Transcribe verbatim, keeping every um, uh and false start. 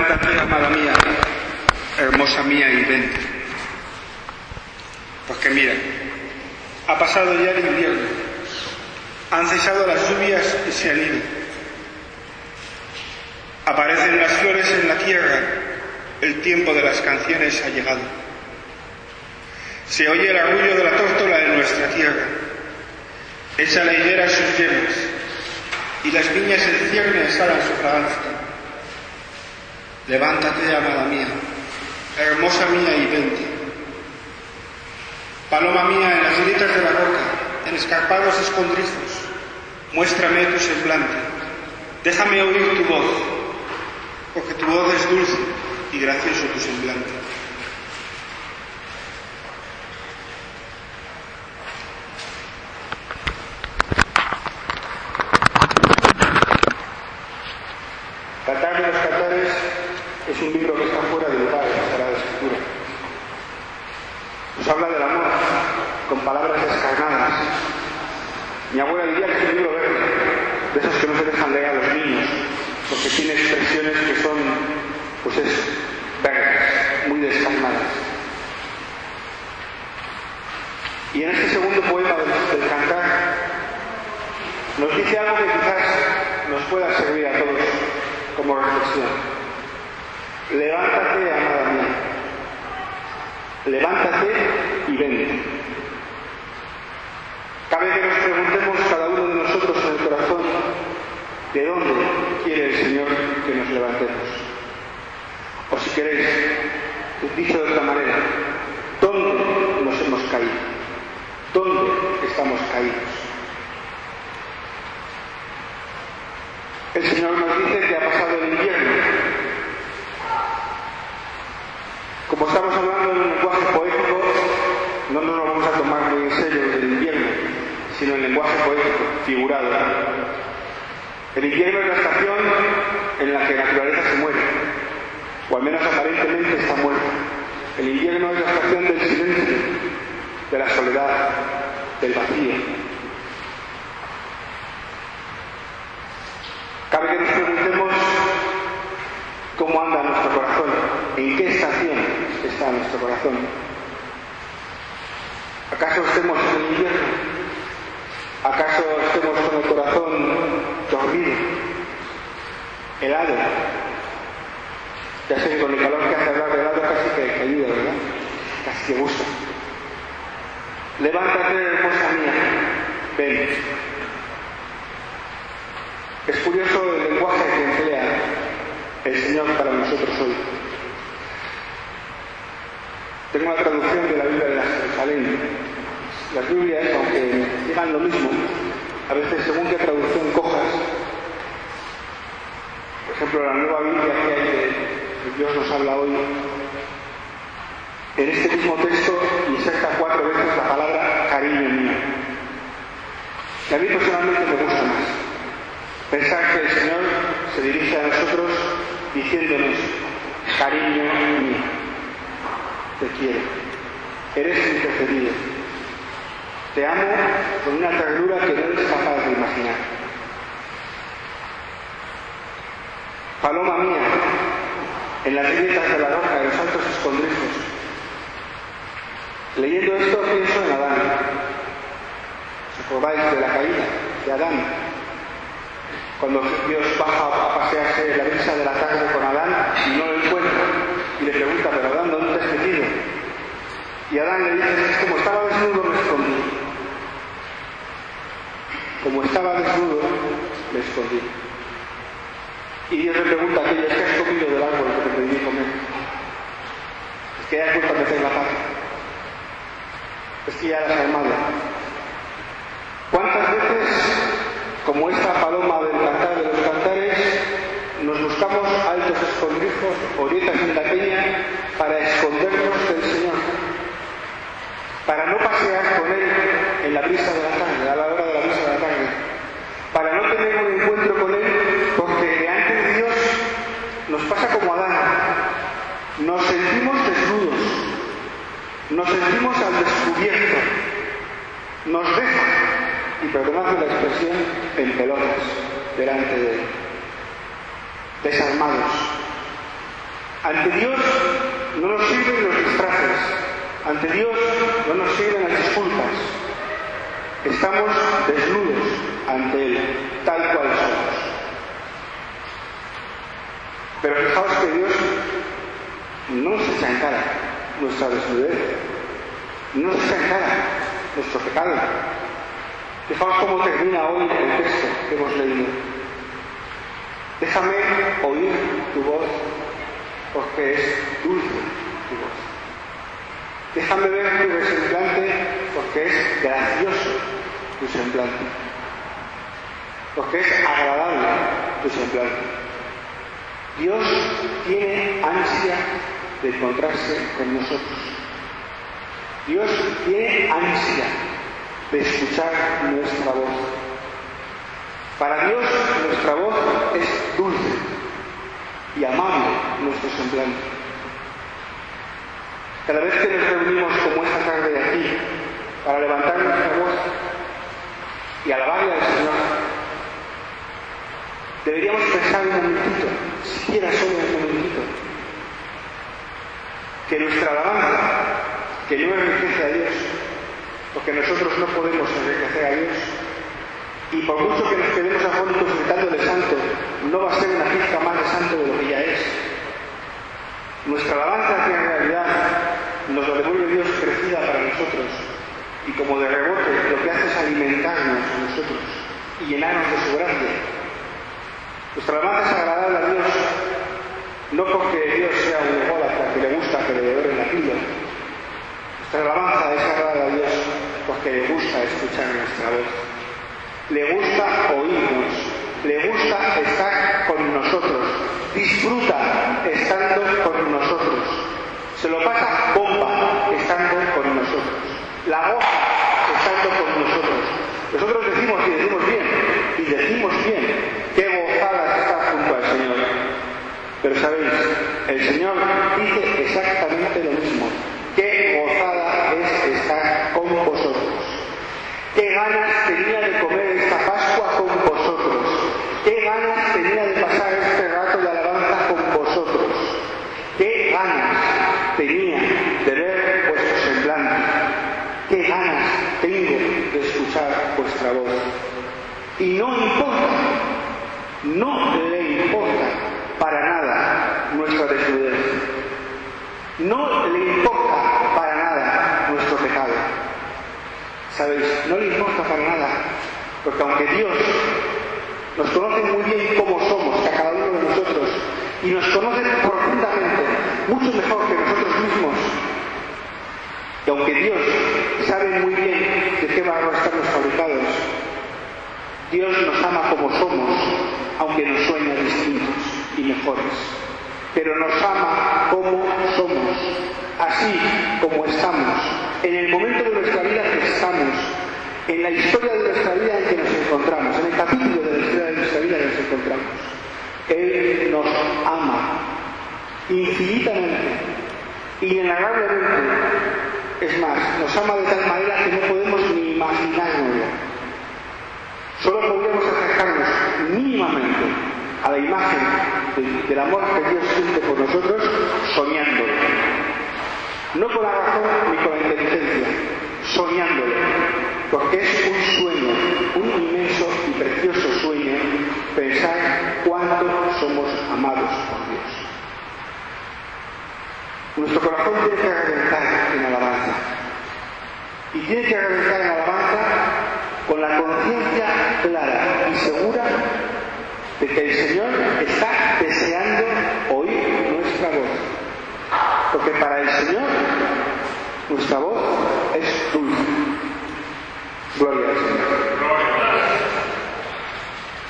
Levántate, amada mía, hermosa mía, y vente. Porque mira, ha pasado ya el invierno, han cesado las lluvias y se han ido. Aparecen las flores en la tierra, el tiempo de las canciones ha llegado. Se oye el arrullo de la tórtola en nuestra tierra, echa la higuera sus yemas, y las viñas en cierne exhalan su fragancia. Levántate, amada mía, hermosa mía, y vente. Paloma mía, en las grietas de la roca, en escarpados escondrijos, muéstrame tu semblante, déjame oír tu voz, porque tu voz es dulce y gracioso tu semblante. Cantar de los Cantares es un libro que está fuera de lugar en la Sagrada Escritura. Nos habla del amor con palabras descarnadas. Mi abuela diría que es un libro verde, de esos que no se dejan leer a los niños, porque tiene expresiones que son, pues eso, verdes, muy descarnadas. Y en este segundo poema del, del Cantar nos dice algo que quizás nos pueda servir a todos como reflexión. Levántate, amada mía, levántate y vente. Cabe que nos preguntemos cada uno de nosotros en el corazón, ¿de dónde quiere el Señor que nos levantemos? O si queréis, dicho de otra manera, ¿dónde nos hemos caído? ¿Dónde estamos caídos? El Señor nos dice que ha pasado el invierno. Como estamos hablando en un lenguaje poético, no nos lo vamos a tomar muy en serio del invierno, sino en lenguaje poético, figurado. El invierno es la estación en la que la naturaleza se muere, o al menos aparentemente está muerta. El invierno es la estación del silencio, de la soledad, del vacío. Cabe que nos preguntemos cómo anda nuestro corazón, en qué estación está nuestro corazón. ¿Acaso estemos en el invierno? ¿Acaso estemos con el corazón dormido, helado? Ya sé que con el calor que hace hablar de helado casi que, que ayuda, ¿verdad? Casi que gusta. Levántate, hermosa mía, ven. Es curioso el lenguaje que emplea el Señor para nosotros hoy. Tengo una traducción de la Biblia de la Jerusalén. Las Biblias, aunque digan lo mismo, a veces según qué traducción cojas, por ejemplo, la nueva Biblia que hay que Dios nos habla hoy, en este mismo texto inserta cuatro veces la palabra cariño mío. Y a mí personalmente me gusta más pensar que el Señor se dirige a nosotros diciéndonos, cariño mío, te quiero, eres mi preferido, te amo con una ternura que no eres capaz de imaginar. Paloma mía, en las grietas de la roca, en los altos escondrijos. Leyendo esto pienso en Adán. ¿Os acordáis de la caída de Adán? Cuando Dios baja a pasearse en la brisa de la tarde con Adán y no lo encuentra, y le pregunta, pero Adán, ¿dónde te has metido? Y Adán le dice, es como estaba desnudo, me escondí. Como estaba desnudo, me escondí. Y Dios le pregunta a aquello, ¿es que has comido del árbol que te pedí comer? Es que ya has vuelto a meter la pata. Es que ya la has armado. ¿Cuántas veces, como esta paloma del Cantar de los Cantares, nos buscamos altos escondrijos, orietas en la peña, para escondernos del Señor? Para no pasear con Él en la brisa de la tarde, a la hora de la brisa de la tarde. Para no tener un encuentro con Él, porque delante de Dios nos pasa como Adán. Nos sentimos desnudos, nos sentimos al descubierto, nos deja, y perdonadme la expresión, en pelotas delante de Él, desarmados. Ante Dios no nos sirven los disfraces, ante Dios no nos sirven las disculpas. Estamos desnudos ante Él, tal cual somos. Pero fijaos que Dios no nos echa en cara nuestra desnudez, no nos echa en cara nuestro pecado. Fijaos cómo termina hoy el texto que hemos leído. Déjame oír tu voz, porque es dulce tu voz. Déjame ver tu semblante, porque es gracioso tu semblante. Porque es agradable tu semblante. Dios tiene ansia de encontrarse con nosotros. Dios tiene ansia de escuchar nuestra voz. Para Dios nuestra voz es dulce y amable nuestro semblante. Cada vez que nos reunimos como esta tarde aquí para levantar nuestra voz y alabarle al Señor, deberíamos pensar un momentito, siquiera solo un momentito, que nuestra alabanza, que no enriquece a Dios, porque nosotros no podemos enriquecer a Dios, y por mucho que nos quedemos afónicos gritándole santo, no va a ser una pizca más de santo de lo que ya es. Nuestra alabanza, que en realidad nos lo devuelve Dios crecida para nosotros, y como de rebote lo que hace es alimentarnos a nosotros y llenarnos de su gracia. Nuestra alabanza es agradable a Dios, no porque Dios sea un ególatra que le gusta que le devoren la pila. Nuestra alabanza es agradable a Dios porque le gusta escuchar nuestra voz. Le gusta oírnos, le gusta estar con nosotros, disfruta estando con nosotros, se lo pasa bomba estando con nosotros, la goza estando con nosotros. Nosotros decimos y decimos bien, y decimos bien, qué gozada estar junto al Señor. Pero sabéis, el Señor dice exactamente lo mismo, qué gozada es estar con vosotros. Qué ganas tenía de comer esta Pascua con vosotros. Qué ganas tenía de pasar este rato de alabanza con vosotros. Qué ganas tenía de ver vuestro semblante. Qué ganas tengo de escuchar vuestra voz. Y no importa, no le importa para nada nuestra desnudez. No le importa para nada nuestro pecado. ¿Sabéis? No le importa para nada, porque aunque Dios nos conoce muy bien cómo somos, a cada uno de nosotros, y nos conoce profundamente, mucho mejor que nosotros mismos, y aunque Dios sabe muy bien de qué barro estamos fabricados, Dios nos ama como somos, aunque nos sueña distintos y mejores, pero nos ama como somos, así como estamos, en el momento de nuestra vida que estamos, en la historia de nuestra vida en que nos encontramos, en el capítulo de la historia de nuestra vida que nos encontramos. Él nos ama infinitamente, inenarrablemente. Es más, nos ama de tal manera que no podemos ni imaginárnoslo. Solo podríamos acercarnos mínimamente a la imagen de, del amor que Dios siente por nosotros soñándolo. No con la razón ni con la inteligencia, soñándolo, porque es un sueño, un inmenso y precioso sueño, pensar cuánto somos amados por Dios. Nuestro corazón tiene que reventar en alabanza, y tiene que reventar en alabanza con la conciencia clara y segura de que el Señor está deseando oír nuestra voz. Porque para el Señor nuestra voz es dulce. Gloria al Señor.